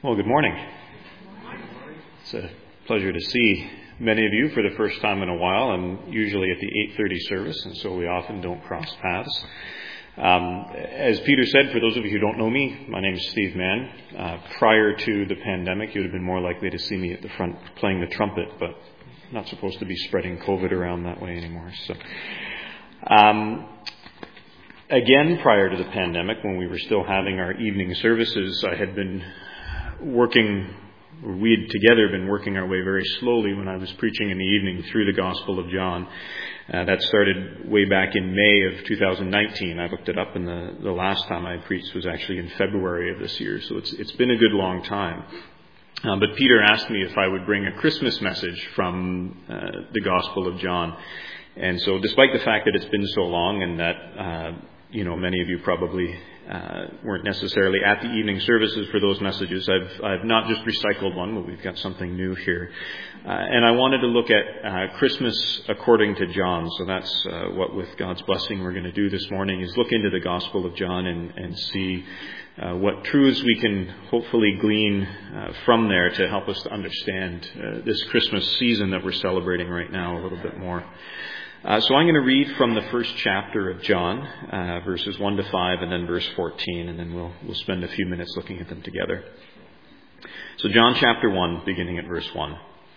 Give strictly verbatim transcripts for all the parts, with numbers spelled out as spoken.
Well, good morning. It's a pleasure to see many of you for the first time in a while. I'm usually at the eight thirty service, and so we often don't cross paths. Um, as Peter said, for those of you who don't know me, my name is Steve Mann. Uh, prior to the pandemic, you would have been more likely to see me at the front playing the trumpet, but I'm not supposed to be spreading COVID around that way anymore. So, um, again, prior to the pandemic, when we were still having our evening services, I had been working, we had together been working our way very slowly when I was preaching in the evening through the Gospel of John. Uh, that started way back in May of two thousand nineteen. I looked it up, and the, the last time I preached was actually in February of this year, so it's it's been a good long time. Uh, but Peter asked me if I would bring a Christmas message from uh, the Gospel of John. And so despite the fact that it's been so long and that, uh, you know, many of you probably Uh, weren't necessarily at the evening services for those messages, I've I've not just recycled one, but we've got something new here. Uh, and I wanted to look at uh, Christmas according to John. So that's uh, what, with God's blessing, we're going to do this morning, is look into the Gospel of John and, and see uh, what truths we can hopefully glean uh, from there to help us to understand uh, this Christmas season that we're celebrating right now a little bit more. Uh, so I'm going to read from the first chapter of John, uh, verses one to five, and then verse fourteen, and then we'll we'll spend a few minutes looking at them together. So John chapter one, beginning at verse one.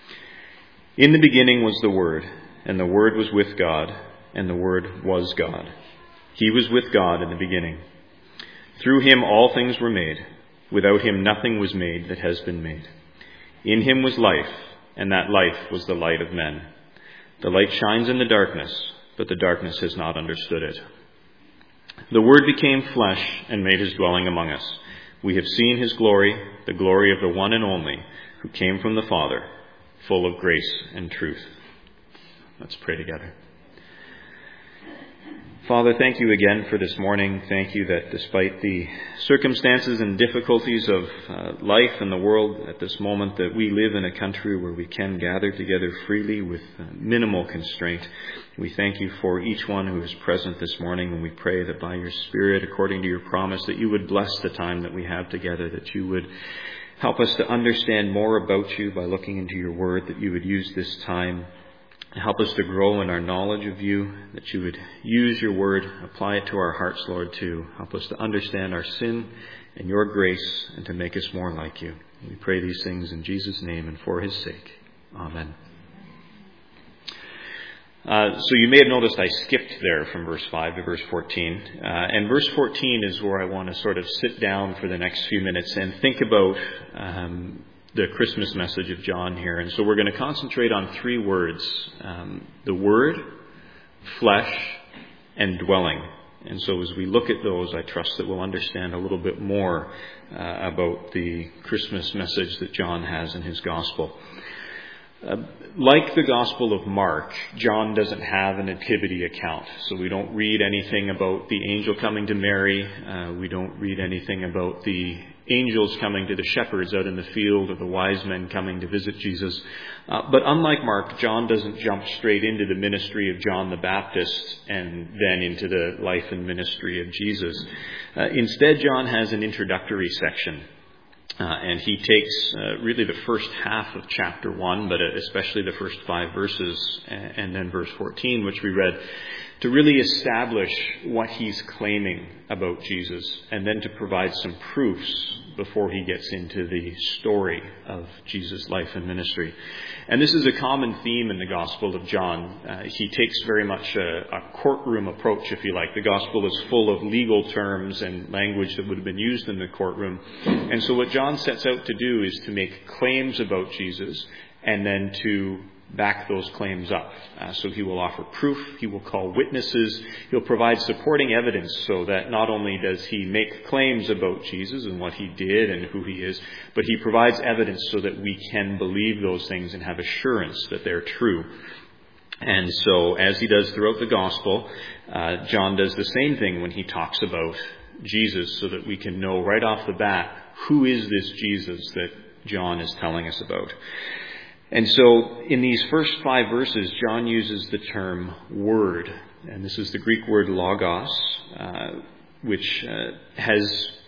In the beginning was the Word, and the Word was with God, and the Word was God. He was with God in the beginning. Through him all things were made. Without him nothing was made that has been made. In him was life, and that life was the light of men. The light shines in the darkness, but the darkness has not understood it. The Word became flesh and made his dwelling among us. We have seen his glory, the glory of the one and only, who came from the Father, full of grace and truth. Let's pray together. Father, thank you again for this morning. Thank you that despite the circumstances and difficulties of uh, life and the world at this moment, that we live in a country where we can gather together freely with uh, minimal constraint. We thank you for each one who is present this morning, and we pray that by your Spirit, according to your promise, that you would bless the time that we have together, that you would help us to understand more about you by looking into your word, that you would use this time help us to grow in our knowledge of you, that you would use your word, apply it to our hearts, Lord, to help us to understand our sin and your grace and to make us more like you. We pray these things in Jesus' name and for his sake. Amen. Uh, so you may have noticed I skipped there from verse five to verse fourteen. Uh, and verse fourteen is where I want to sort of sit down for the next few minutes and think about um the Christmas message of John here. And so we're going to concentrate on three words. Um, the Word, flesh, and dwelling. And so as we look at those, I trust that we'll understand a little bit more uh, about the Christmas message that John has in his Gospel. Uh, like the Gospel of Mark, John doesn't have a nativity account. So we don't read anything about the angel coming to Mary. Uh, we don't read anything about the angels coming to the shepherds out in the field or the wise men coming to visit Jesus. Uh, but unlike Mark, John doesn't jump straight into the ministry of John the Baptist and then into the life and ministry of Jesus. Uh, instead, John has an introductory section. Uh, and he takes uh, really the first half of chapter one, but especially the first five verses, and then verse fourteen, which we read, to really establish what he's claiming about Jesus, and then to provide some proofs before he gets into the story of Jesus' life and ministry. And this is a common theme in the Gospel of John. Uh, he takes very much a, a courtroom approach, if you like. The Gospel is full of legal terms and language that would have been used in the courtroom. And so what John sets out to do is to make claims about Jesus and then to back those claims up. Uh, so he will offer proof, he will call witnesses, he'll provide supporting evidence so that not only does he make claims about Jesus and what he did and who he is, but he provides evidence so that we can believe those things and have assurance that they're true. And so, as he does throughout the Gospel, uh, John does the same thing when he talks about Jesus, so that we can know right off the bat, who is this Jesus that John is telling us about. And so in these first five verses, John uses the term word. And this is the Greek word logos, uh, which uh, has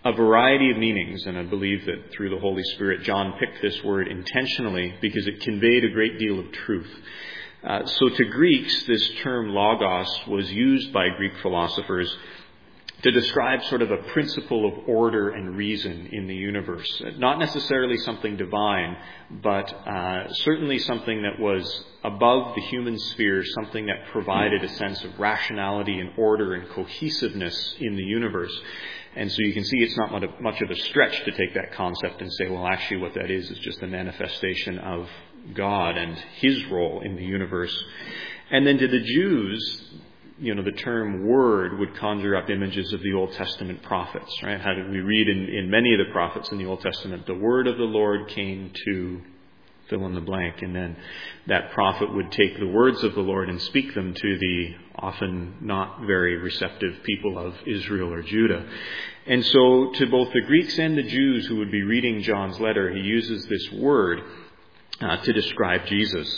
a variety of meanings, and I believe that through the Holy Spirit, John picked this word intentionally because it conveyed a great deal of truth. Uh, so to Greeks, this term logos was used by Greek philosophers to describe sort of a principle of order and reason in the universe. Not necessarily something divine, but uh, certainly something that was above the human sphere, something that provided a sense of rationality and order and cohesiveness in the universe. And so you can see it's not much of a stretch to take that concept and say, well, actually what that is is just a manifestation of God and his role in the universe. And then to the Jews, you know, the term word would conjure up images of the Old Testament prophets, right? How did we read in, in many of the prophets in the Old Testament, the word of the Lord came to fill in the blank. And then that prophet would take the words of the Lord and speak them to the often not very receptive people of Israel or Judah. And so to both the Greeks and the Jews who would be reading John's letter, he uses this word uh, to describe Jesus.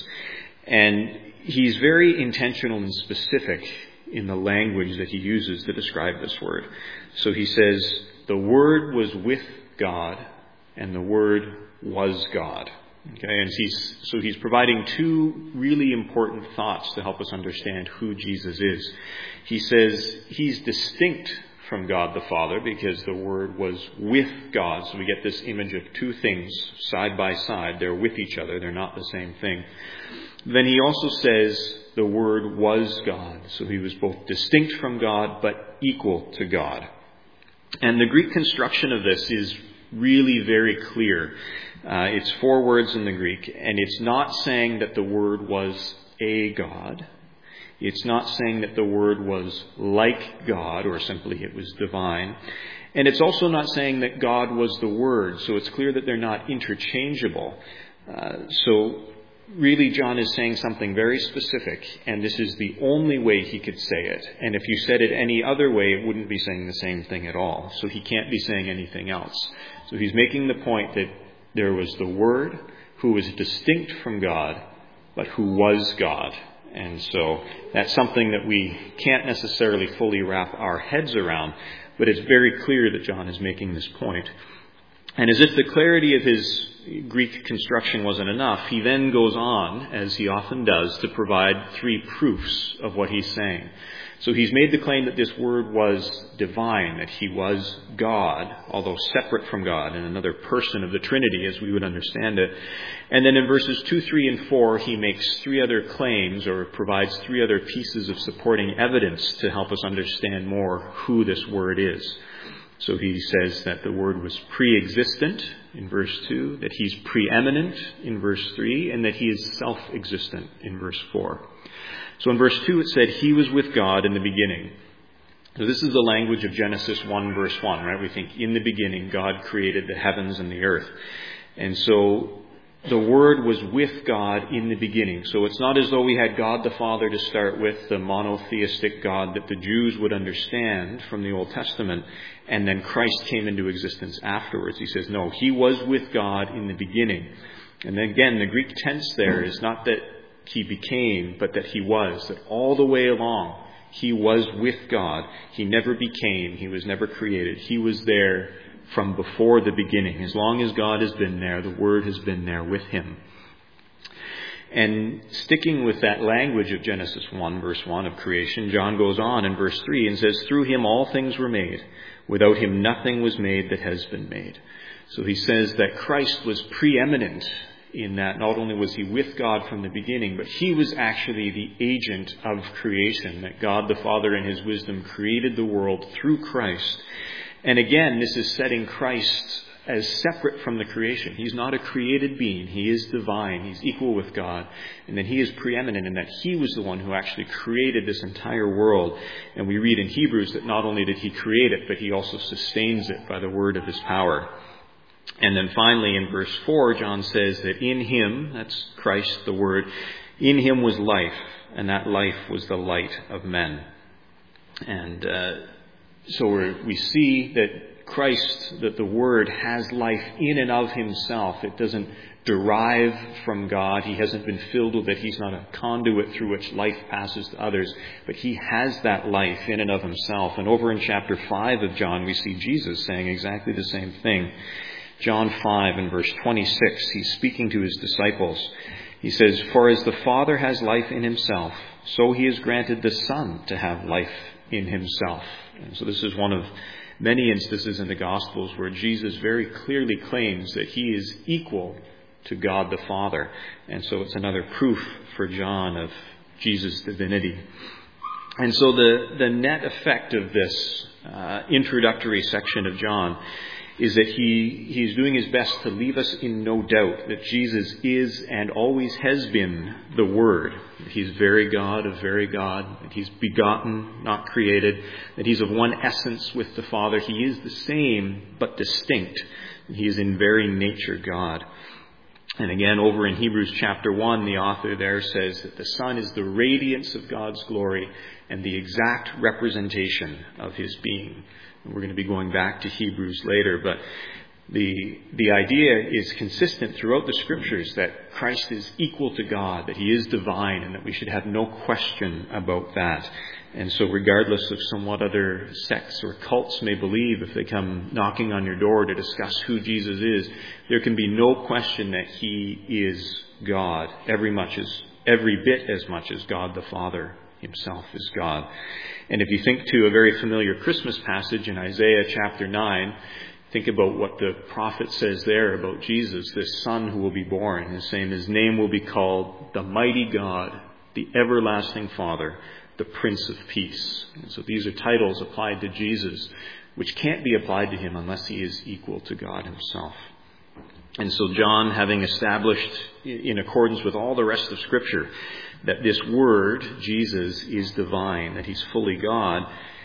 And he's very intentional and specific in the language that he uses to describe this word. So he says, the Word was with God, and the Word was God. Okay, and he's so he's providing two really important thoughts to help us understand who Jesus is. He says he's distinct from God the Father because the Word was with God. So we get this image of two things side by side. They're with each other. They're not the same thing. Then he also says the Word was God. So he was both distinct from God but equal to God. And the Greek construction of this is really very clear. Uh, it's four words in the Greek, and it's not saying that the Word was a God. It's not saying that the Word was like God, or simply it was divine. And it's also not saying that God was the Word, so it's clear that they're not interchangeable. Uh, so really, John is saying something very specific, and this is the only way he could say it. And if you said it any other way, it wouldn't be saying the same thing at all. So he can't be saying anything else. So he's making the point that there was the Word who was distinct from God, but who was God. And so that's something that we can't necessarily fully wrap our heads around, but it's very clear that John is making this point. And as if the clarity of his Greek construction wasn't enough, he then goes on, as he often does, to provide three proofs of what he's saying. So he's made the claim that this Word was divine, that he was God, although separate from God, and another person of the Trinity, as we would understand it. And then in verses two, three, and four, he makes three other claims, or provides three other pieces of supporting evidence to help us understand more who this Word is. So he says that the Word was pre-existent in verse two, that he's preeminent in verse three, and that he is self-existent in verse four. So in verse two it said, he was with God in the beginning. So this is the language of Genesis one verse one, right? We think in the beginning God created the heavens and the earth. And so the Word was with God in the beginning. So it's not as though we had God the Father to start with, the monotheistic God that the Jews would understand from the Old Testament, and then Christ came into existence afterwards. He says, no, he was with God in the beginning. And then again, the Greek tense there is not that he became, but that he was, that all the way along he was with God. He never became, he was never created. He was there from before the beginning. As long as God has been there, the Word has been there with him. And sticking with that language of Genesis one, verse one of creation, John goes on in verse three and says, through him all things were made. Without him nothing was made that has been made. So he says that Christ was preeminent in that not only was he with God from the beginning, but he was actually the agent of creation, that God the Father in his wisdom created the world through Christ. And again, this is setting Christ as separate from the creation. He's not a created being. He is divine. He's equal with God. And then he is preeminent in that he was the one who actually created this entire world. And we read in Hebrews that not only did he create it, but he also sustains it by the word of his power. And then finally in verse four, John says that in him, that's Christ, the Word, in him was life, and that life was the light of men. And uh, so we're, we see that Christ, that the Word has life in and of himself. It doesn't derive from God. He hasn't been filled with it. He's not a conduit through which life passes to others, but he has that life in and of himself. And over in chapter five of John, we see Jesus saying exactly the same thing. John five and verse twenty-six, he's speaking to his disciples. He says, "For as the Father has life in himself, so he has granted the Son to have life in himself." And so this is one of many instances in the Gospels where Jesus very clearly claims that he is equal to God the Father. And so it's another proof for John of Jesus' divinity. And so the, the net effect of this uh, introductory section of John is that he, he's doing his best to leave us in no doubt that Jesus is and always has been the Word. That he's very God of very God. That he's begotten, not created. That he's of one essence with the Father. He is the same, but distinct. He is in very nature God. And again, over in Hebrews chapter one, the author there says that the Son is the radiance of God's glory and the exact representation of his being. And we're going to be going back to Hebrews later, but the the idea is consistent throughout the Scriptures that Christ is equal to God, that he is divine, and that we should have no question about that. And so regardless of somewhat other sects or cults may believe, if they come knocking on your door to discuss who Jesus is, there can be no question that he is God, every much as every bit as much as God the Father himself is God. And if you think to a very familiar Christmas passage in Isaiah chapter nine, think about what the prophet says there about Jesus, this Son who will be born. He's saying his name will be called the Mighty God, the Everlasting Father, the Prince of Peace. And so these are titles applied to Jesus, which can't be applied to him unless he is equal to God himself. And so John, having established in accordance with all the rest of Scripture that this Word, Jesus, is divine, that he's fully God,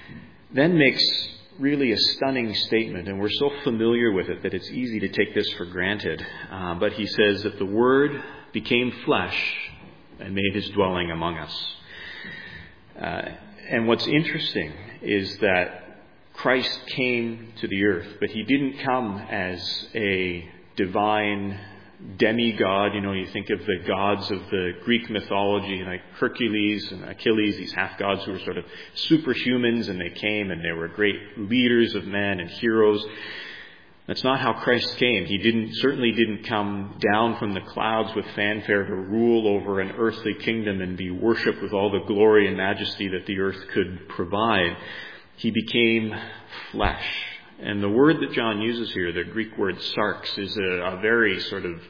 then makes really a stunning statement, and we're so familiar with it that it's easy to take this for granted. Uh, but he says that the Word became flesh and made his dwelling among us. Uh, and what's interesting is that Christ came to the earth, but he didn't come as a divine demigod. You know, you think of the gods of the Greek mythology, like Hercules and Achilles, these half-gods who were sort of superhumans, and they came and they were great leaders of men and heroes. That's not how Christ came. He didn't certainly didn't come down from the clouds with fanfare to rule over an earthly kingdom and be worshipped with all the glory and majesty that the earth could provide. He became flesh. And the word that John uses here, the Greek word sarx, is a, a very sort of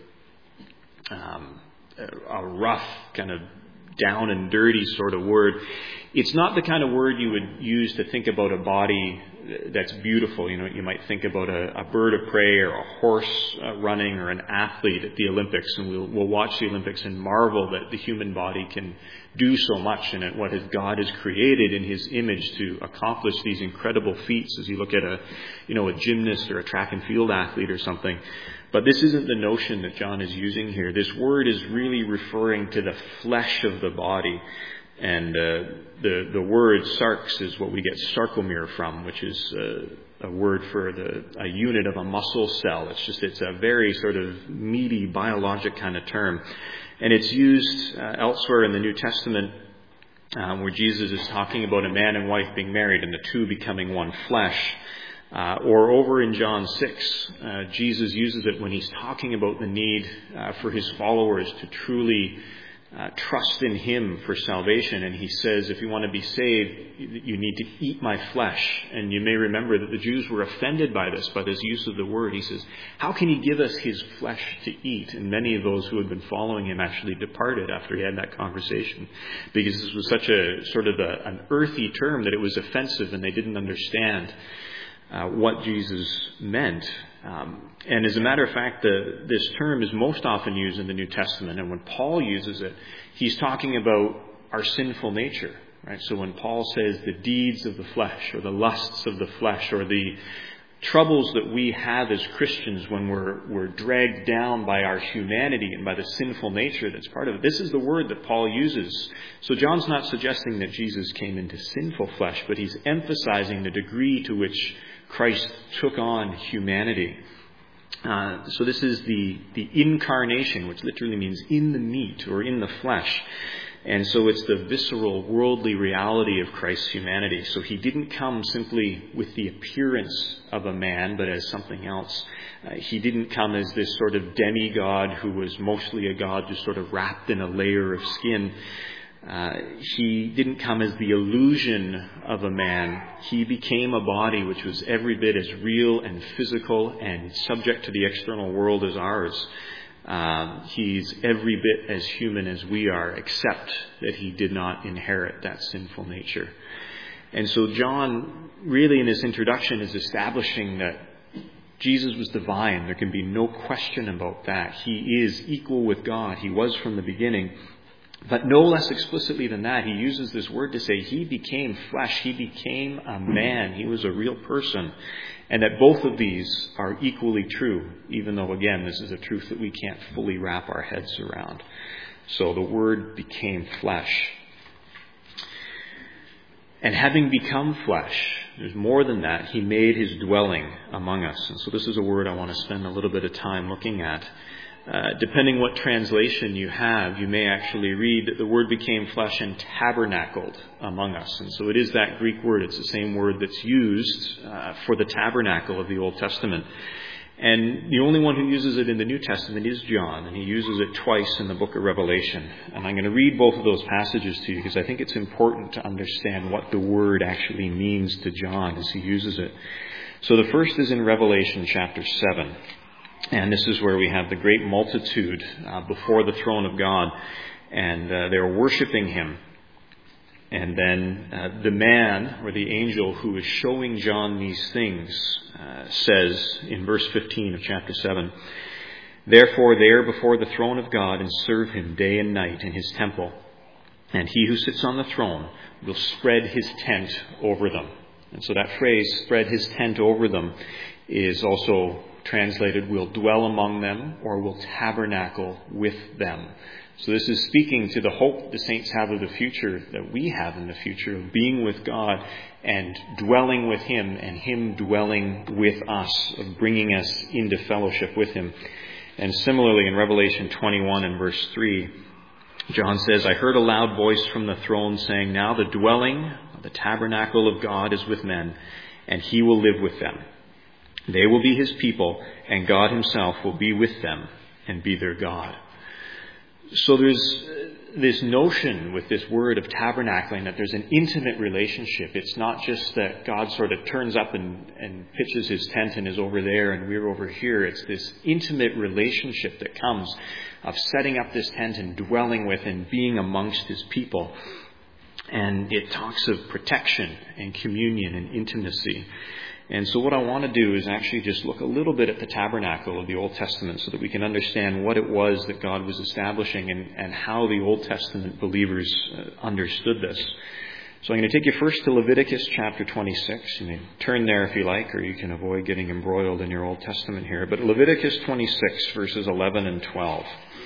um, a rough, kind of down and dirty sort of word. It's not the kind of word you would use to think about a body that's beautiful. You know, you might think about a, a bird of prey or a horse uh, running or an athlete at the Olympics, and we'll, we'll watch the Olympics and marvel that the human body can do so much in it, what has God has created in his image to accomplish these incredible feats as you look at a, you know, a gymnast or a track and field athlete or something. But this isn't the notion that John is using here. This word is really referring to the flesh of the body. And uh, the the word sarx is what we get sarcomere from, which is uh, a word for the a unit of a muscle cell. It's just it's a very sort of meaty biologic kind of term, and it's used uh, elsewhere in the New Testament um, where Jesus is talking about a man and wife being married and the two becoming one flesh. Uh, or over in John six, uh, Jesus uses it when he's talking about the need uh, for his followers to truly Uh, trust in him for salvation. And he says, if you want to be saved, you need to eat my flesh. And you may remember that the Jews were offended by this, by this use of the word. He says, how can he give us his flesh to eat? And many of those who had been following him actually departed after he had that conversation, because this was such a sort of a, an earthy term that it was offensive, and they didn't understand uh, what Jesus meant. Um, and as a matter of fact, the, this term is most often used in the New Testament. And when Paul uses it, he's talking about our sinful nature, right? So when Paul says the deeds of the flesh, or the lusts of the flesh, or the troubles that we have as Christians when we're, we're dragged down by our humanity and by the sinful nature that's part of it, this is the word that Paul uses. So John's not suggesting that Jesus came into sinful flesh, but he's emphasizing the degree to which Christ took on humanity. Uh, so this is the, the incarnation, which literally means in the meat or in the flesh. And so it's the visceral, worldly reality of Christ's humanity. So he didn't come simply with the appearance of a man, but as something else. Uh, he didn't come as this sort of demigod who was mostly a god just sort of wrapped in a layer of skin. Uh, he didn't come as the illusion of a man. He became a body which was every bit as real and physical and subject to the external world as ours. Um, he's every bit as human as we are, except that he did not inherit that sinful nature. And so John, really in his introduction, is establishing that Jesus was divine. There can be no question about that. He is equal with God. He was from the beginning. But no less explicitly than that, he uses this word to say he became flesh. He became a man. He was a real person. And that both of these are equally true, even though, again, this is a truth that we can't fully wrap our heads around. So the Word became flesh. And having become flesh, there's more than that, he made his dwelling among us. And so this is a word I want to spend a little bit of time looking at. Uh, depending what translation you have, you may actually read that the Word became flesh and tabernacled among us. And so it is that Greek word. It's the same word that's used uh, for the tabernacle of the Old Testament. And the only one who uses it in the New Testament is John, and he uses it twice in the book of Revelation. And I'm going to read both of those passages to you because I think it's important to understand what the word actually means to John as he uses it. So the first is in Revelation chapter seven. And this is where we have the great multitude uh, before the throne of God, and uh, they're worshiping him. And then uh, the man, or the angel who is showing John these things, uh, says in verse fifteen of chapter seven, "Therefore they are before the throne of God and serve him day and night in his temple. And he who sits on the throne will spread his tent over them." And so that phrase, spread his tent over them, is also translated, will dwell among them, or will tabernacle with them. So this is speaking to the hope the saints have of the future, that we have in the future, of being with God and dwelling with him, and him dwelling with us, of bringing us into fellowship with him. And similarly in Revelation twenty-one and verse three, John says, "I heard a loud voice from the throne saying, 'Now the dwelling, the tabernacle of God is with men, and he will live with them. They will be his people, and God himself will be with them and be their God.'" So there's this notion with this word of tabernacling that there's an intimate relationship. It's not just that God sort of turns up and, and pitches his tent and is over there and we're over here. It's this intimate relationship that comes of setting up this tent and dwelling with and being amongst his people. And it talks of protection and communion and intimacy. And so what I want to do is actually just look a little bit at the tabernacle of the Old Testament so that we can understand what it was that God was establishing and, and how the Old Testament believers uh, understood this. So I'm going to take you first to Leviticus chapter twenty-six. You may turn there if you like, or you can avoid getting embroiled in your Old Testament here. But Leviticus twenty-six, verses eleven and twelve.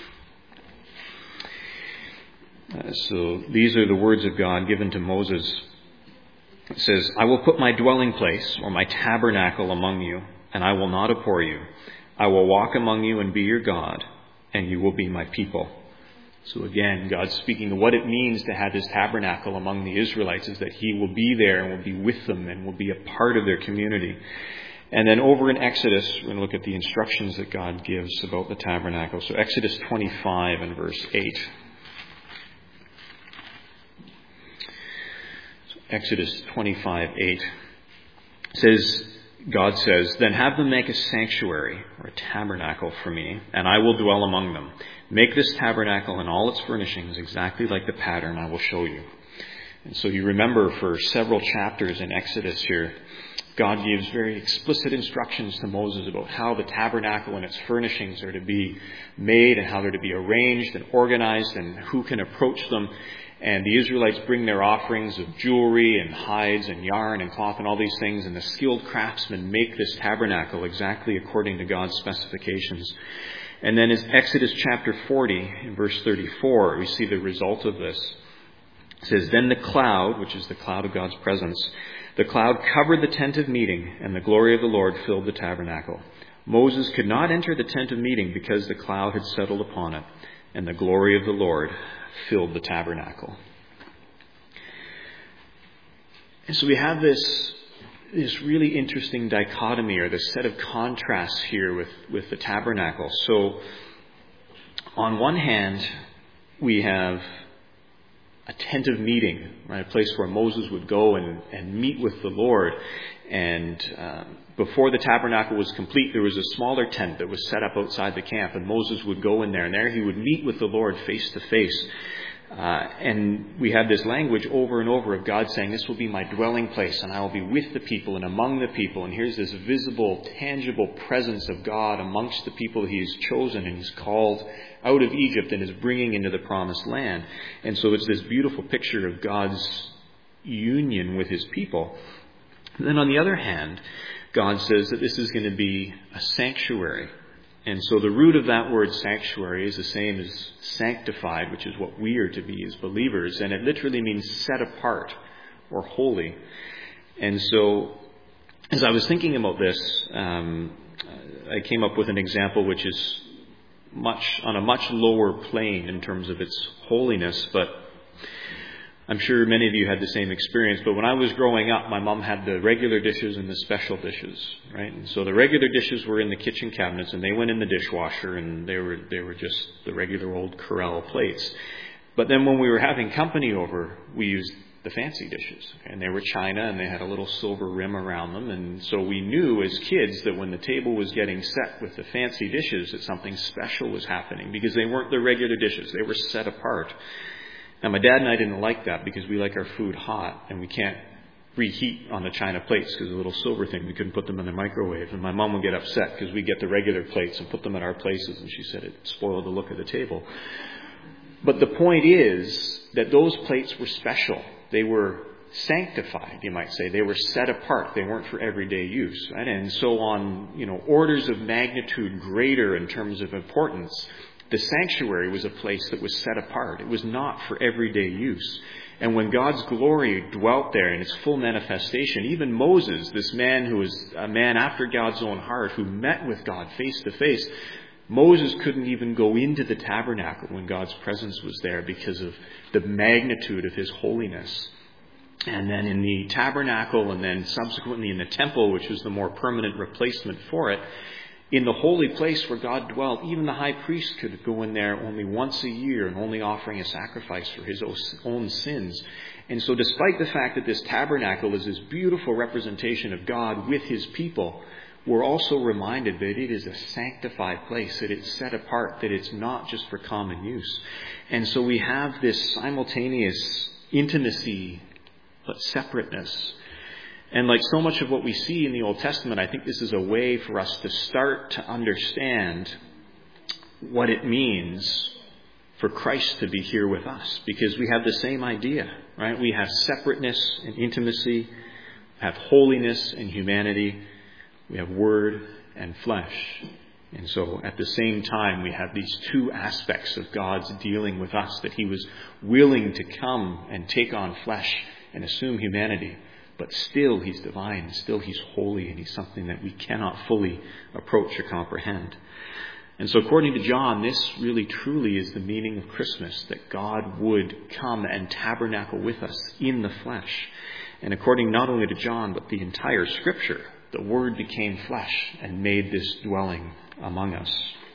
Uh, so these are the words of God given to Moses. It says, "I will put my dwelling place, or my tabernacle, among you, and I will not abhor you. I will walk among you and be your God, and you will be my people." So again, God's speaking of what it means to have his tabernacle among the Israelites, is that he will be there and will be with them and will be a part of their community. And then over in Exodus, we're going to look at the instructions that God gives about the tabernacle. So Exodus twenty-five and verse eight. Exodus twenty-five eight says, God says, "Then have them make a sanctuary," or a tabernacle, "for me, and I will dwell among them. Make this tabernacle and all its furnishings exactly like the pattern I will show you." And so you remember for several chapters in Exodus here, God gives very explicit instructions to Moses about how the tabernacle and its furnishings are to be made and how they're to be arranged and organized and who can approach them. And the Israelites bring their offerings of jewelry and hides and yarn and cloth and all these things. And the skilled craftsmen make this tabernacle exactly according to God's specifications. And then in Exodus chapter forty, in verse thirty-four, we see the result of this. It says, "Then the cloud," which is the cloud of God's presence, The cloud covered the tent of meeting, and the glory of the Lord filled the tabernacle. Moses could not enter the tent of meeting because the cloud had settled upon it, and the glory of the Lord filled the tabernacle. And so we have this, this really interesting dichotomy, or this set of contrasts here with, with the tabernacle. So on one hand, we have a tent of meeting, right? A place where Moses would go and, and meet with the Lord. And um, before the tabernacle was complete, there was a smaller tent that was set up outside the camp, and Moses would go in there, and there he would meet with the Lord face to face. Uh, and we have this language over and over of God saying, this will be my dwelling place, and I will be with the people and among the people. And here's this visible, tangible presence of God amongst the people He has chosen and He's called out of Egypt and is bringing into the promised land. And so it's this beautiful picture of God's union with His people. And then on the other hand, God says that this is going to be a sanctuary. And so the root of that word sanctuary is the same as sanctified, which is what we are to be as believers. And it literally means set apart or holy. And so as I was thinking about this, um, I came up with an example which is much on a much lower plane in terms of its holiness, but I'm sure many of you had the same experience, but when I was growing up, my mom had the regular dishes and the special dishes, right? And so the regular dishes were in the kitchen cabinets, and they went in the dishwasher, and they were they were just the regular old Corelle plates. But then when we were having company over, we used the fancy dishes, and they were china, and they had a little silver rim around them, and so we knew as kids that when the table was getting set with the fancy dishes, that something special was happening, because they weren't the regular dishes; they were set apart. Now, my dad and I didn't like that because we like our food hot, and we can't reheat on the china plates because of the little silver thing. We couldn't put them in the microwave. And my mom would get upset because we get the regular plates and put them at our places, and she said it spoiled the look of the table. But the point is that those plates were special. They were sanctified, you might say. They were set apart. They weren't for everyday use. Right? And so on, you know, orders of magnitude greater in terms of importance, the sanctuary was a place that was set apart. It was not for everyday use. And when God's glory dwelt there in its full manifestation, even Moses, this man who was a man after God's own heart, who met with God face to face, Moses couldn't even go into the tabernacle when God's presence was there because of the magnitude of His holiness. And then in the tabernacle, and then subsequently in the temple, which was the more permanent replacement for it, in the holy place where God dwelt, even the high priest could go in there only once a year and only offering a sacrifice for his own sins. And so despite the fact that this tabernacle is this beautiful representation of God with His people, we're also reminded that it is a sanctified place, that it's set apart, that it's not just for common use. And so we have this simultaneous intimacy, but separateness. And like so much of what we see in the Old Testament, I think this is a way for us to start to understand what it means for Christ to be here with us. Because we have the same idea, right? We have separateness and intimacy, have holiness and humanity, we have word and flesh. And so at the same time, we have these two aspects of God's dealing with us, that He was willing to come and take on flesh and assume humanity. But still He's divine, still He's holy, and He's something that we cannot fully approach or comprehend. And so according to John, this really truly is the meaning of Christmas, that God would come and tabernacle with us in the flesh. And according not only to John, but the entire Scripture, the Word became flesh and made this dwelling among us.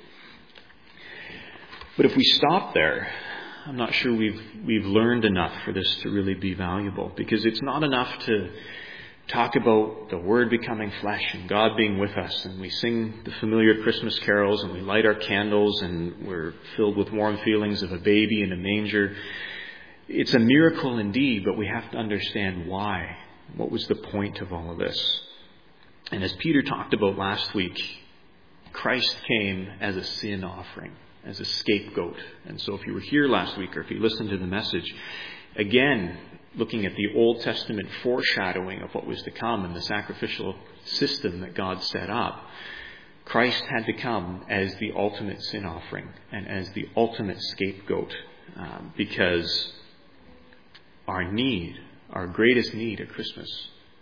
But if we stop there, I'm not sure we've we've learned enough for this to really be valuable, because it's not enough to talk about the Word becoming flesh and God being with us, and we sing the familiar Christmas carols and we light our candles and we're filled with warm feelings of a baby in a manger. It's a miracle indeed, but we have to understand why. What was the point of all of this? And as Peter talked about last week, Christ came as a sin offering, as a scapegoat. And so if you were here last week, or if you listened to the message, again, looking at the Old Testament foreshadowing of what was to come and the sacrificial system that God set up, Christ had to come as the ultimate sin offering and as the ultimate scapegoat, uh, because our need, our greatest need at Christmas,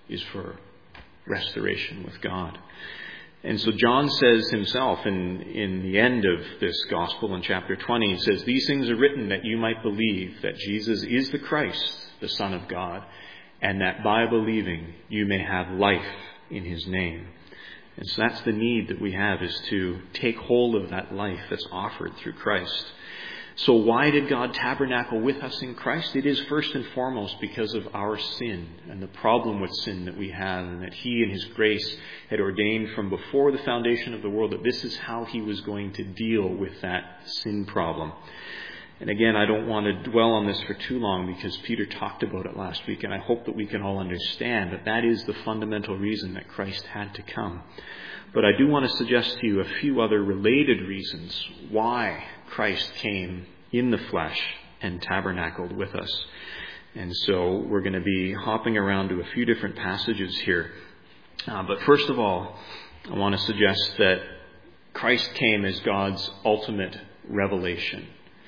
is for restoration with God. And so John says himself in, in the end of this gospel in chapter twenty, he says, "These things are written that you might believe that Jesus is the Christ, the Son of God, and that by believing you may have life in his name." And so that's the need that we have, is to take hold of that life that's offered through Christ. So why did God tabernacle with us in Christ? It is first and foremost because of our sin and the problem with sin that we have, and that he in his grace had ordained from before the foundation of the world that this is how he was going to deal with that sin problem. And again, I don't want to dwell on this for too long because Peter talked about it last week, and I hope that we can all understand that that is the fundamental reason that Christ had to come. But I do want to suggest to you a few other related reasons why Christ came in the flesh and tabernacled with us. And so we're going to be hopping around to a few different passages here. Uh, but first of all, I want to suggest that Christ came as God's ultimate revelation.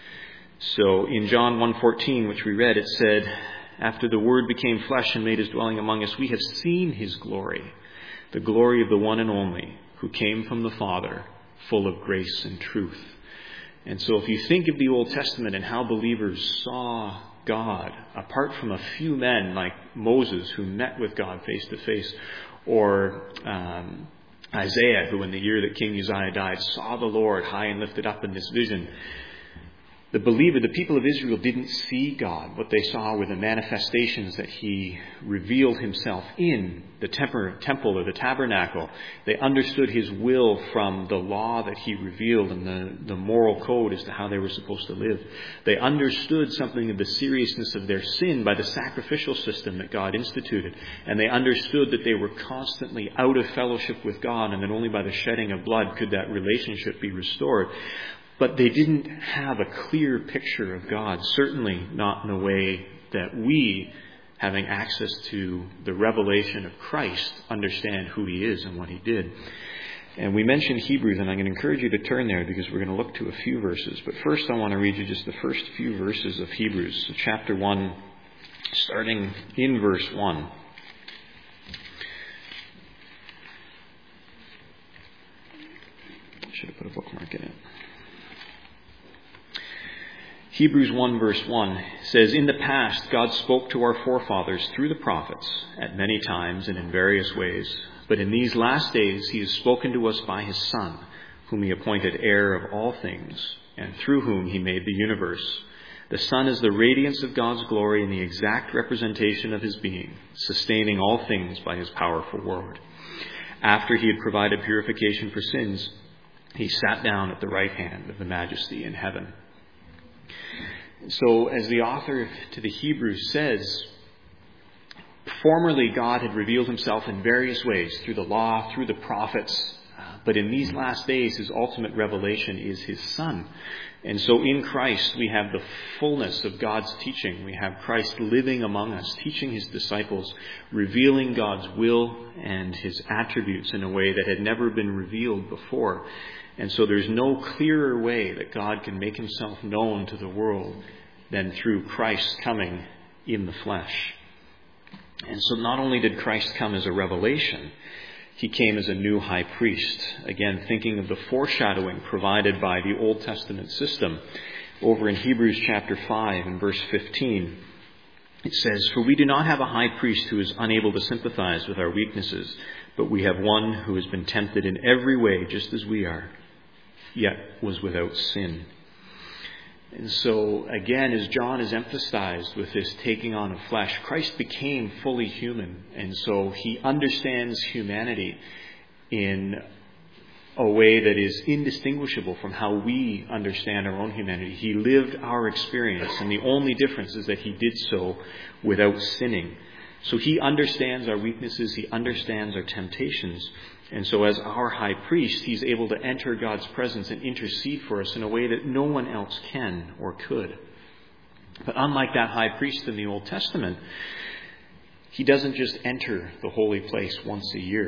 So in John one fourteen, which we read, it said, "After the Word became flesh and made his dwelling among us, we have seen his glory, the glory of the one and only, who came from the Father, full of grace and truth." And so if you think of the Old Testament and how believers saw God, apart from a few men like Moses who met with God face to face, or um, Isaiah, who in the year that King Uzziah died saw the Lord high and lifted up in this vision, the believer, the people of Israel, didn't see God. What they saw were the manifestations that he revealed himself in the temple or the tabernacle. They understood his will from the law that he revealed and the, the moral code as to how they were supposed to live. They understood something of the seriousness of their sin by the sacrificial system that God instituted. And they understood that they were constantly out of fellowship with God, and that only by the shedding of blood could that relationship be restored. But they didn't have a clear picture of God, certainly not in a way that we, having access to the revelation of Christ, understand who he is and what he did. And we mentioned Hebrews, and I'm going to encourage you to turn there because we're going to look to a few verses. But first I want to read you just the first few verses of Hebrews, so chapter one, starting in verse one. I should have put a bookmark in it. Hebrews one verse one says, "In the past, God spoke to our forefathers through the prophets at many times and in various ways. But in these last days, he has spoken to us by his Son, whom he appointed heir of all things, and through whom he made the universe. The Son is the radiance of God's glory and the exact representation of his being, sustaining all things by his powerful word. After he had provided purification for sins, he sat down at the right hand of the Majesty in heaven." So, as the author to the Hebrews says, formerly God had revealed himself in various ways, through the law, through the prophets, but in these last days his ultimate revelation is his Son. And so in Christ we have the fullness of God's teaching. We have Christ living among us, teaching his disciples, revealing God's will and his attributes in a way that had never been revealed before. And so there's no clearer way that God can make himself known to the world than through Christ coming in the flesh. And so not only did Christ come as a revelation, he came as a new high priest. Again, thinking of the foreshadowing provided by the Old Testament system. Over in Hebrews chapter five and verse fifteen, it says, "For we do not have a high priest who is unable to sympathize with our weaknesses, but we have one who has been tempted in every way just as we are, yet was without sin." And so, again, as John has emphasized with this taking on of flesh, Christ became fully human. And so he understands humanity in a way that is indistinguishable from how we understand our own humanity. He lived our experience, and the only difference is that he did so without sinning. So he understands our weaknesses, he understands our temptations. And so as our high priest, he's able to enter God's presence and intercede for us in a way that no one else can or could. But unlike that high priest in the Old Testament, he doesn't just enter the holy place once a year.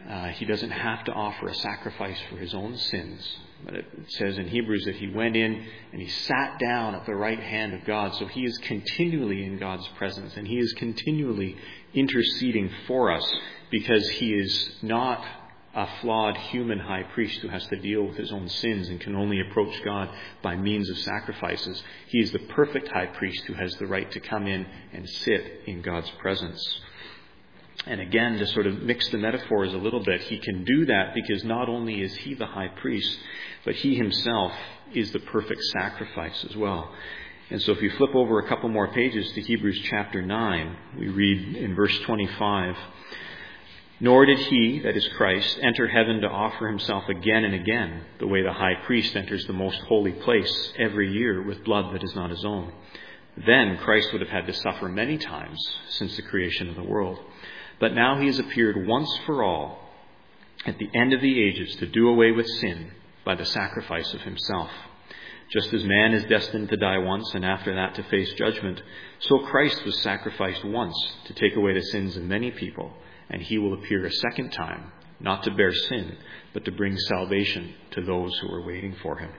Uh, he doesn't have to offer a sacrifice for his own sins. But it says in Hebrews that he went in and he sat down at the right hand of God. So he is continually in God's presence, and he is continually interceding for us, because he is not a flawed human high priest who has to deal with his own sins and can only approach God by means of sacrifices. He is the perfect high priest who has the right to come in and sit in God's presence. And again, to sort of mix the metaphors a little bit, he can do that because not only is he the high priest, but he himself is the perfect sacrifice as well. And so if you flip over a couple more pages to Hebrews chapter nine, we read in verse twenty-five, "Nor did he," that is Christ, "enter heaven to offer himself again and again, the way the high priest enters the most holy place every year with blood that is not his own. Then Christ would have had to suffer many times since the creation of the world. But now he has appeared once for all at the end of the ages to do away with sin by the sacrifice of himself. Just as man is destined to die once and after that to face judgment, so Christ was sacrificed once to take away the sins of many people, and he will appear a second time, not to bear sin, but to bring salvation to those who are waiting for him."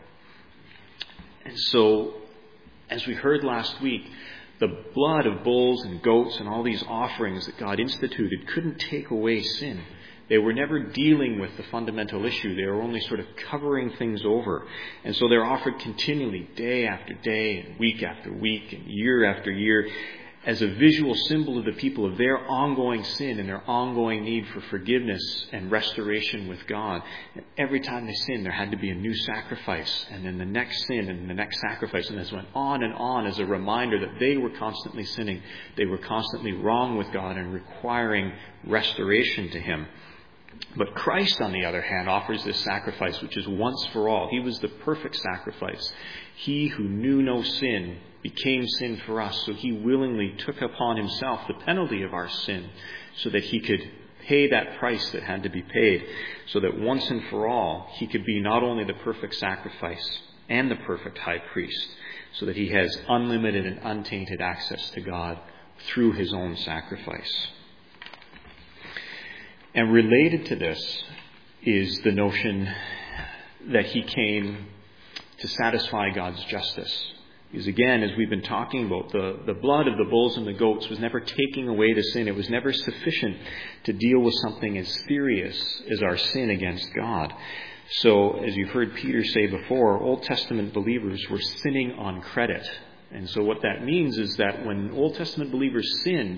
And so, as we heard last week, the blood of bulls and goats and all these offerings that God instituted couldn't take away sin. They were never dealing with the fundamental issue. They were only sort of covering things over. And so they're offered continually, day after day, and week after week, and year after year, as a visual symbol of the people of their ongoing sin and their ongoing need for forgiveness and restoration with God. And every time they sinned, there had to be a new sacrifice, and then the next sin and the next sacrifice, and this went on and on as a reminder that they were constantly sinning. They were constantly wrong with God and requiring restoration to him. But Christ, on the other hand, offers this sacrifice which is once for all. He was the perfect sacrifice. He who knew no sin became sin for us, so he willingly took upon himself the penalty of our sin so that he could pay that price that had to be paid, so that once and for all he could be not only the perfect sacrifice and the perfect high priest, so that he has unlimited and untainted access to God through his own sacrifice. And related to this is the notion that he came to satisfy God's justice. Because again, as we've been talking about, the, the blood of the bulls and the goats was never taking away the sin. It was never sufficient to deal with something as serious as our sin against God. So, as you've heard Peter say before, Old Testament believers were sinning on credit. And so what that means is that when Old Testament believers sinned,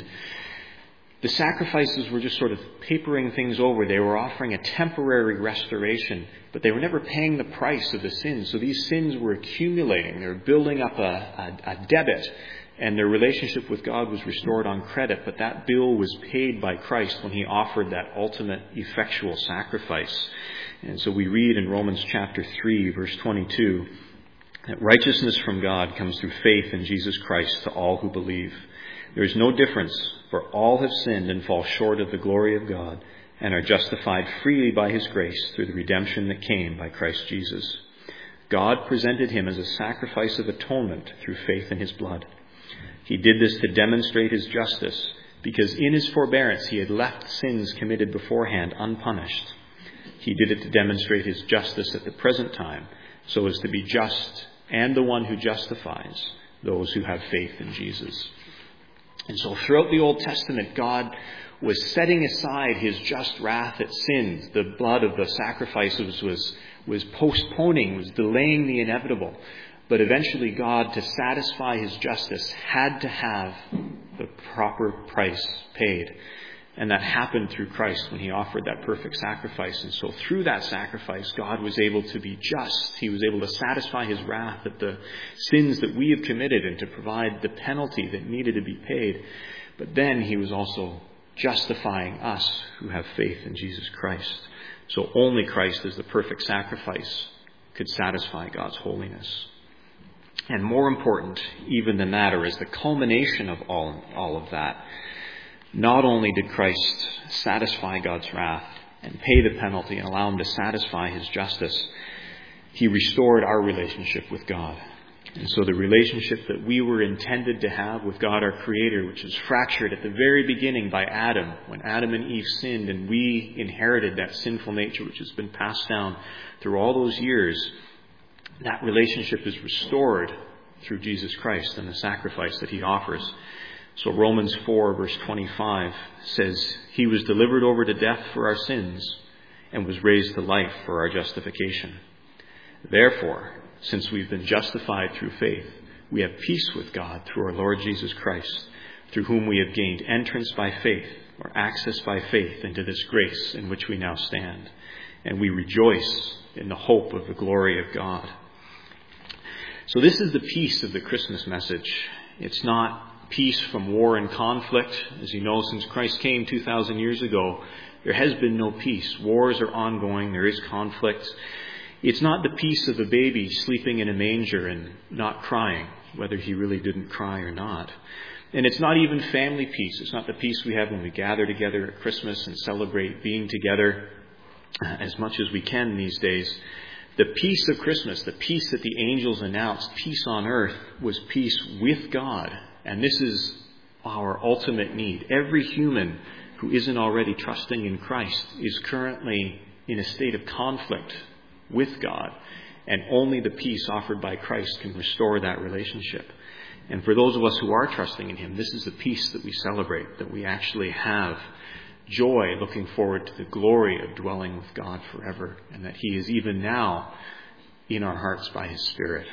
the sacrifices were just sort of papering things over. They were offering a temporary restoration, but they were never paying the price of the sins. So these sins were accumulating. They were building up a, a, a debit, and their relationship with God was restored on credit. But that bill was paid by Christ when he offered that ultimate effectual sacrifice. And so we read in Romans chapter three, verse twenty-two, that righteousness from God comes through faith in Jesus Christ to all who believe. There is no difference, for all have sinned and fall short of the glory of God, and are justified freely by his grace through the redemption that came by Christ Jesus. God presented him as a sacrifice of atonement through faith in his blood. He did this to demonstrate his justice, because in his forbearance he had left sins committed beforehand unpunished. He did it to demonstrate his justice at the present time, so as to be just and the one who justifies those who have faith in Jesus. And so throughout the Old Testament, God was setting aside his just wrath at sins. The blood of the sacrifices was, was postponing, was delaying the inevitable. But eventually God, to satisfy his justice, had to have the proper price paid. And that happened through Christ when he offered that perfect sacrifice. And so through that sacrifice, God was able to be just. He was able to satisfy his wrath at the sins that we have committed and to provide the penalty that needed to be paid. But then he was also justifying us who have faith in Jesus Christ. So only Christ as the perfect sacrifice could satisfy God's holiness. And more important even than that, or as the culmination of all, all of that, not only did Christ satisfy God's wrath and pay the penalty and allow him to satisfy his justice, he restored our relationship with God. And so the relationship that we were intended to have with God our Creator, which was fractured at the very beginning by Adam, when Adam and Eve sinned and we inherited that sinful nature which has been passed down through all those years, that relationship is restored through Jesus Christ and the sacrifice that he offers. So Romans four verse twenty-five says, "He was delivered over to death for our sins and was raised to life for our justification. Therefore, since we've been justified through faith, we have peace with God through our Lord Jesus Christ, through whom we have gained entrance by faith, or access by faith into this grace in which we now stand. And we rejoice in the hope of the glory of God." So this is the peace of the Christmas message. It's not peace from war and conflict. As you know, since Christ came two thousand years ago, there has been no peace. Wars are ongoing. There is conflict. It's not the peace of a baby sleeping in a manger and not crying, whether he really didn't cry or not. And it's not even family peace. It's not the peace we have when we gather together at Christmas and celebrate being together as much as we can these days. The peace of Christmas, the peace that the angels announced, peace on earth, was peace with God. And this is our ultimate need. Every human who isn't already trusting in Christ is currently in a state of conflict with God. And only the peace offered by Christ can restore that relationship. And for those of us who are trusting in him, this is the peace that we celebrate, that we actually have joy looking forward to the glory of dwelling with God forever, and that he is even now in our hearts by his Spirit.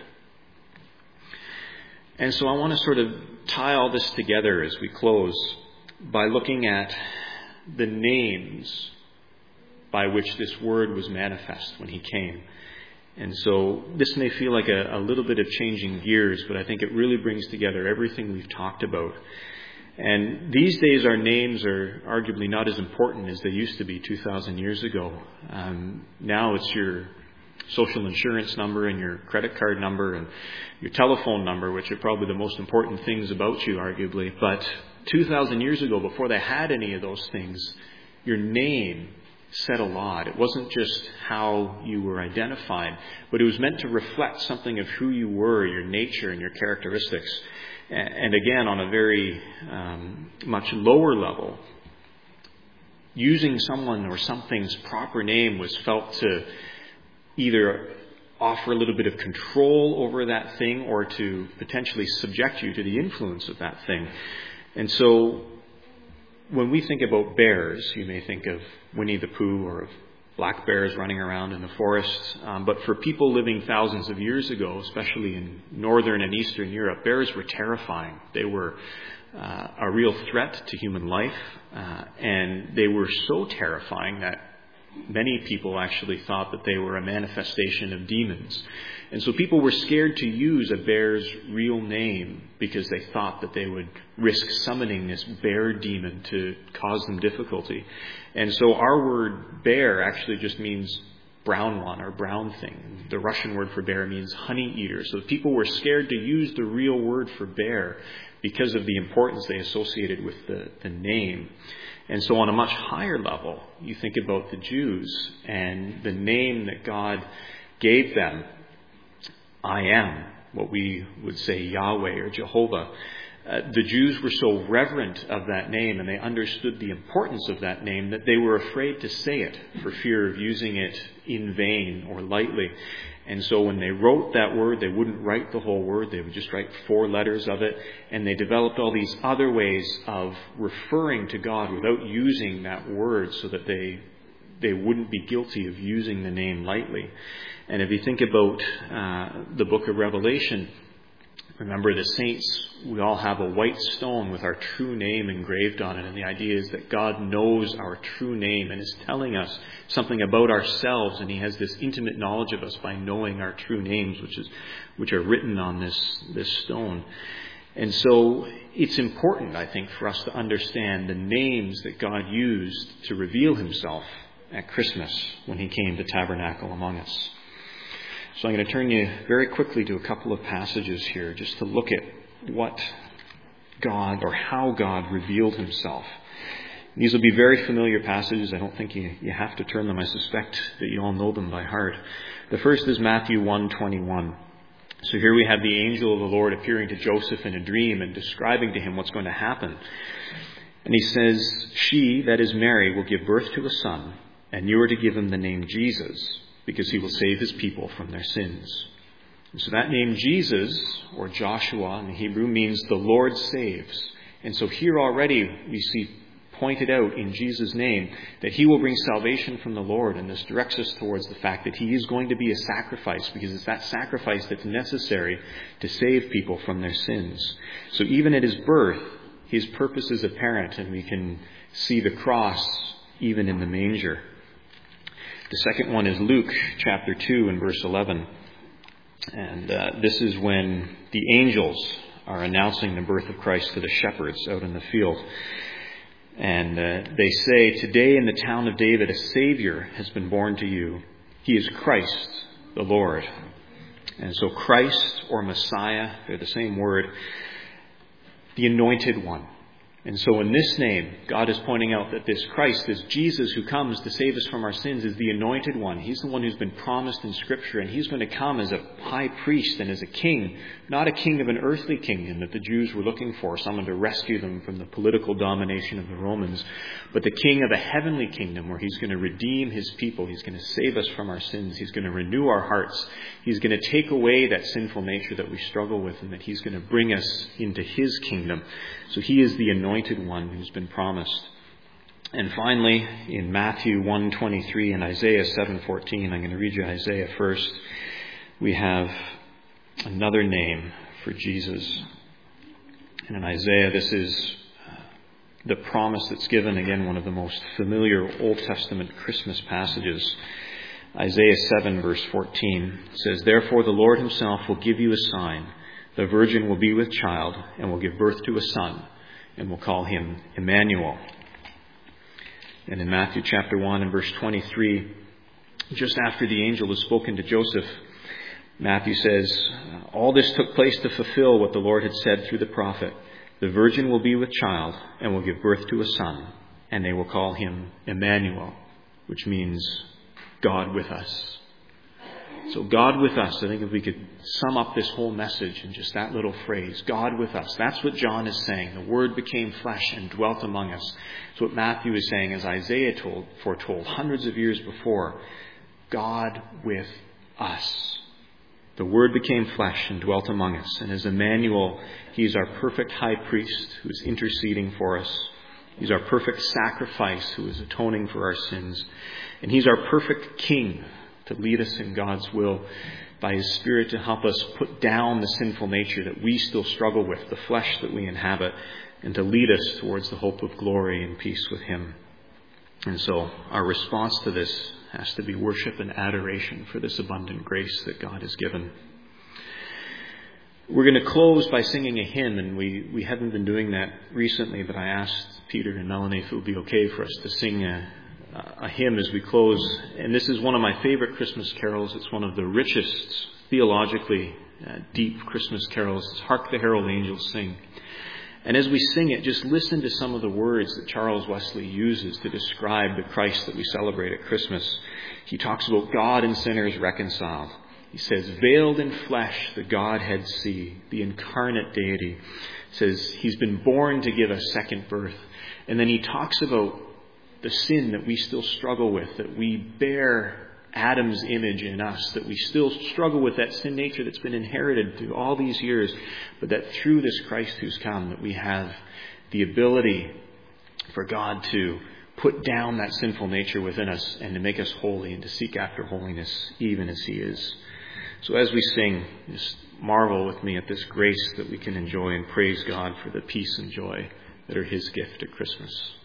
And so I want to sort of tie all this together as we close by looking at the names by which this word was manifest when he came. And so this may feel like a, a little bit of changing gears, but I think it really brings together everything we've talked about. And these days our names are arguably not as important as they used to be two thousand years ago. Um, now it's your social insurance number and your credit card number and your telephone number, which are probably the most important things about you, arguably. But two thousand years ago, before they had any of those things, your name said a lot. It wasn't just how you were identified, but it was meant to reflect something of who you were, your nature and your characteristics. And again, on a very um, much lower level, using someone or something's proper name was felt to either offer a little bit of control over that thing or to potentially subject you to the influence of that thing. And so when we think about bears, you may think of Winnie the Pooh or of black bears running around in the forest. Um, but for people living thousands of years ago, especially in northern and eastern Europe, bears were terrifying. They were uh, a real threat to human life. Uh, and they were so terrifying that many people actually thought that they were a manifestation of demons. And so people were scared to use a bear's real name because they thought that they would risk summoning this bear demon to cause them difficulty. And so our word bear actually just means brown one or brown thing. The Russian word for bear means honey eater. So people were scared to use the real word for bear because of the importance they associated with the, the name. And so on a much higher level, you think about the Jews and the name that God gave them, I am, what we would say Yahweh or Jehovah. Uh, the Jews were so reverent of that name and they understood the importance of that name that they were afraid to say it for fear of using it in vain or lightly. And so when they wrote that word, they wouldn't write the whole word. They would just write four letters of it. And they developed all these other ways of referring to God without using that word so that they they wouldn't be guilty of using the name lightly. And if you think about uh, the book of Revelation, remember the saints, we all have a white stone with our true name engraved on it. And the idea is that God knows our true name and is telling us something about ourselves. And he has this intimate knowledge of us by knowing our true names, which is which are written on this, this stone. And so it's important, I think, for us to understand the names that God used to reveal himself at Christmas when he came to tabernacle among us. So I'm going to turn you very quickly to a couple of passages here just to look at what God or how God revealed himself. These will be very familiar passages. I don't think you, you have to turn them. I suspect that you all know them by heart. The first is Matthew one twenty-one. So here we have the angel of the Lord appearing to Joseph in a dream and describing to him what's going to happen. And he says, she, that is Mary, will give birth to a son, and you are to give him the name Jesus, because he will save his people from their sins. And so that name Jesus, or Joshua in the Hebrew, means the Lord saves. And so here already we see pointed out in Jesus' name that he will bring salvation from the Lord. And this directs us towards the fact that he is going to be a sacrifice, because it's that sacrifice that's necessary to save people from their sins. So even at his birth, his purpose is apparent, and we can see the cross even in the manger. The second one is Luke chapter two and verse eleven. And uh, this is when the angels are announcing the birth of Christ to the shepherds out in the field. And uh, they say, today in the town of David a Savior has been born to you. He is Christ the Lord. And so Christ or Messiah, they're the same word, the anointed one. And so in this name, God is pointing out that this Christ, this Jesus who comes to save us from our sins, is the anointed one. He's the one who's been promised in Scripture, and he's going to come as a high priest and as a king, not a king of an earthly kingdom that the Jews were looking for, someone to rescue them from the political domination of the Romans, but the king of a heavenly kingdom where he's going to redeem his people. He's going to save us from our sins. He's going to renew our hearts. He's going to take away that sinful nature that we struggle with, and that he's going to bring us into his kingdom. So he is the anointed one who's been promised. And finally, in Matthew one twenty-three and Isaiah seven fourteen, I'm going to read you Isaiah first. We have another name for Jesus. And in Isaiah, this is the promise that's given, again, one of the most familiar Old Testament Christmas passages. Isaiah seven verse fourteen says, therefore the Lord himself will give you a sign. The virgin will be with child and will give birth to a son, and will call him Emmanuel. And in Matthew chapter one and verse twenty-three, just after the angel has spoken to Joseph, Matthew says, all this took place to fulfill what the Lord had said through the prophet. The virgin will be with child and will give birth to a son, and they will call him Emmanuel, which means God with us. So God with us, I think if we could sum up this whole message in just that little phrase, God with us. That's what John is saying. The Word became flesh and dwelt among us. It's what Matthew is saying, as Isaiah told, foretold hundreds of years before. God with us. The Word became flesh and dwelt among us. And as Emmanuel, he's our perfect high priest who is interceding for us. He's our perfect sacrifice who is atoning for our sins. And he's our perfect king to lead us in God's will by his Spirit, to help us put down the sinful nature that we still struggle with, the flesh that we inhabit, and to lead us towards the hope of glory and peace with him. And so our response to this has to be worship and adoration for this abundant grace that God has given. We're going to close by singing a hymn, and we, we haven't been doing that recently, but I asked Peter and Melanie if it would be okay for us to sing a a hymn as we close. And this is one of my favorite Christmas carols. It's one of the richest, theologically uh, deep Christmas carols. It's Hark the Herald Angels Sing. And as we sing it, just listen to some of the words that Charles Wesley uses to describe the Christ that we celebrate at Christmas. He talks about God and sinners reconciled. He says, veiled in flesh, the Godhead see, the incarnate deity. He says, he's been born to give us second birth. And then he talks about the sin that we still struggle with, that we bear Adam's image in us, that we still struggle with that sin nature that's been inherited through all these years, but that through this Christ who's come, that we have the ability for God to put down that sinful nature within us and to make us holy and to seek after holiness even as he is. So as we sing, just marvel with me at this grace that we can enjoy and praise God for the peace and joy that are his gift at Christmas.